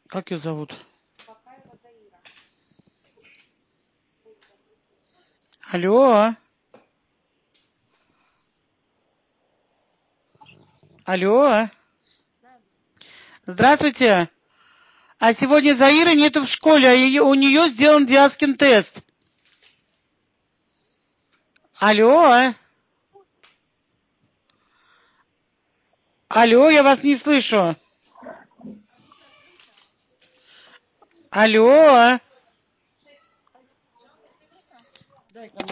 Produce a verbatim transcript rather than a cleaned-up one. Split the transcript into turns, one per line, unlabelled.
Как ее зовут? Алло? Алло? Здравствуйте. А сегодня Заиры нету в школе, а ее, у нее сделан Диаскин тест. Алло? Алло, я вас не слышу. Алло? Дай ко мне.